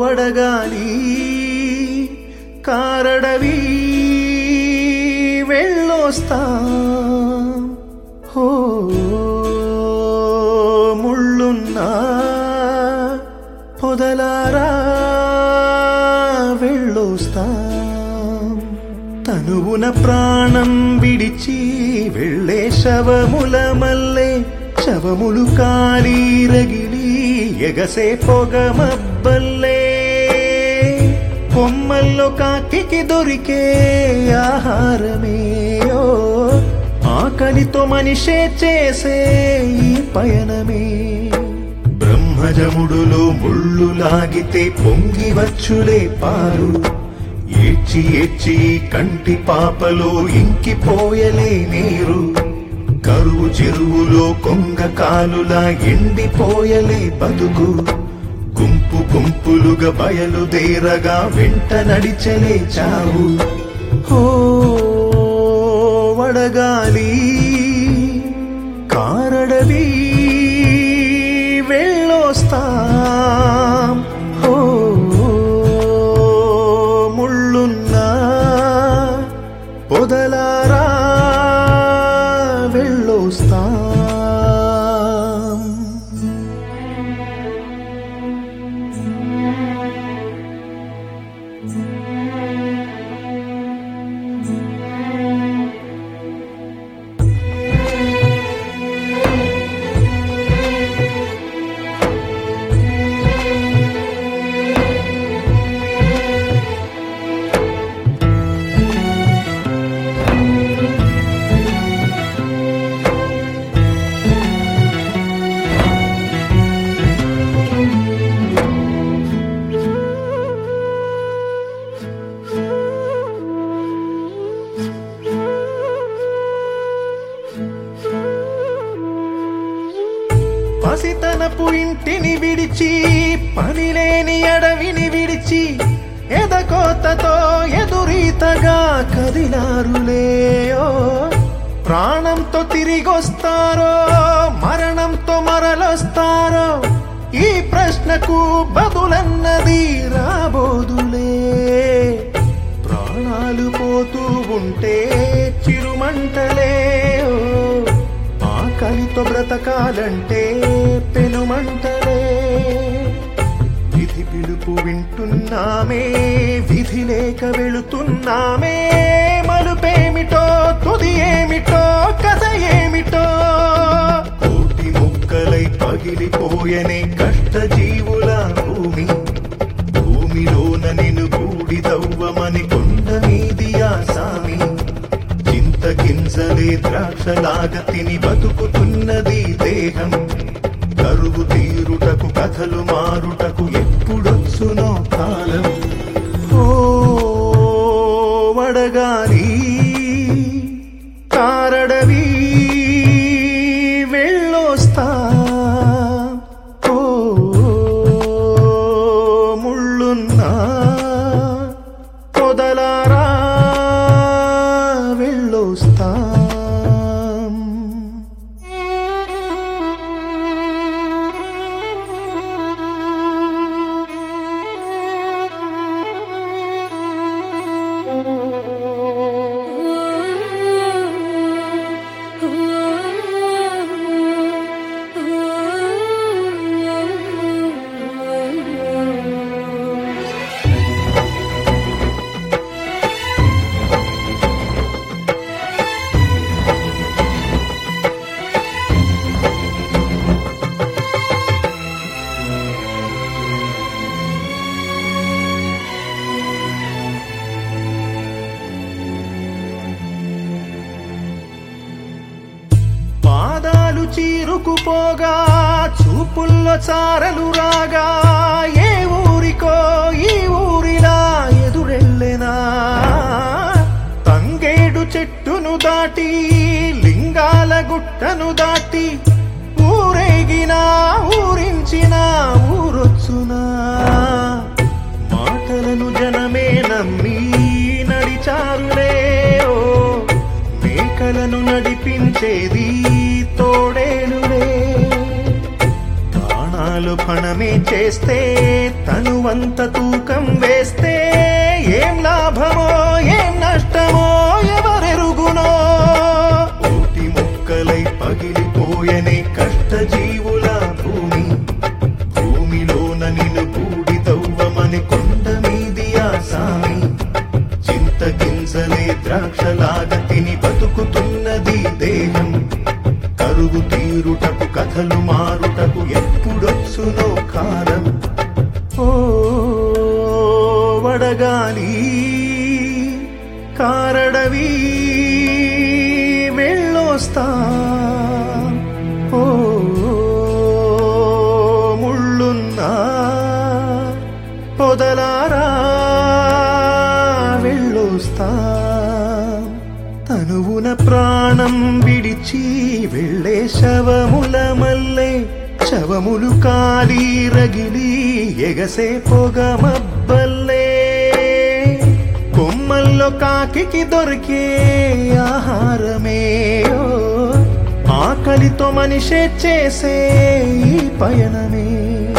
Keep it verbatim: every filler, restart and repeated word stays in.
వడగాలి కారడవి వెళ్ళొస్తా హో ముళ్ళున్నా పొదలారా వెళ్ళొస్తా తనువున ప్రాణం విడిచి వెళ్ళే శవముల మల్లే శవములు కాలి రగిలి ఎగసే పొగ మబ్బల్లే కొమ్మల్లో కాకికి దొరికే ఆహారమే ఓ ఆకలితో మనిషే చేసే ఈ పయనమే బ్రహ్మజముడులో ముళ్ళు లాగితే పొంగి వచ్చులే పారు ఏడ్చి ఏడ్చి కంటి పాపలో ఇంకిపోయలే నీరు కరువు చెరువులో కొంగ కాలులా ఎండిపోయలే బతుకు గుంపు గుంపులుగా బయలుదేరగా వెంట నడిచలే చావు హో వడగాలి కారడవి వెళ్ళొస్తా హో ముళ్ళున్నా పొదలారా వెళ్ళొస్తా పసితనపు ఇంటిని విడిచి పనిలేని అడవిని విడిచి ఎదకోతతో ఎదురీతగా కదిలారులే ఓ ప్రాణంతో తిరిగొస్తారో మరణంతో మరలొస్తారో ఈ ప్రశ్నకు బదులన్నది రాబోదులే ప్రాణాలు పోతూ ఉంటే చిరుమంటలే ఓ ఆకలితో బ్రతకాలంటే పెనుమంటలే విధి పిలుపు వింటున్నామే విధి లేక వెళుతున్నామే మలుపేమిటో తుది ఏమిటో కథ ఏమిటో కోటి ముక్కలై పగిలిపోయనే కష్ట జీవుల భూమి భూమిలోన నిన్ను బూడిదవ్వమని కొండ మీది ఆసామి గింజలే ద్రాక్షలాగా తిని బతుకుతున్నది దేహం కరువు తీరుటకు కథలు మారుటకు ఎప్పుడొచ్చునో కాలం ఓ వడగాలి కారడవి వెళ్ళొస్తా ఓ ముళ్ళున్నా పొదలారా వెళ్ళొస్తా పాదాలు చీరుకుపోగా చూపుల్లో చారలు రాగా ఏ ఊరికో ఈ ఊరిలా ఎదురెళ్ళెనా తంగేడు చెట్టును దాటి లింగాల గుట్టను దాటి ఊరేగినా ఊరించిన ఊరొచ్చునా మాటలను జనమే నమ్మి నడిచారులే ఓ మేకలను నడిపించేది తోడేలులే ప్రాణాలు పణమే చేస్తే తనువంత తూకం వేస్తే ఏం లాభమో ఏం నష్టమో ఎవరెరుగునో. కోటి ముక్కలై పగిలిపోయనే కష్టజీవుల భూమి, భూమిలోన నిన్ను బూడిదవ్వమని కొండ మీది ఆసామి. చింత గింజలే ద్రాక్షలాగా తిని బతుకుతున్నది దేహం, కరువు తీరుటకు కథలు మారుటకు ఎప్పుడొచ్చునో కాలం. ఓ వడగాలి కారడవి వెళ్ళొస్తా, ఓ ముళ్ళున్నా పొదలారా వెళ్ళొస్తా. తనువున ప్రాణం విడిచి వెళ్ళే శవముల మల్లే, శవములు కాలి రగిలి ఎగసే పొగ మబ్బల్లే. కొమ్మల్లో కాకికి దొరికే ఆహారమే, ఆకలితో మనిషే చేసే ఈ పయనమే.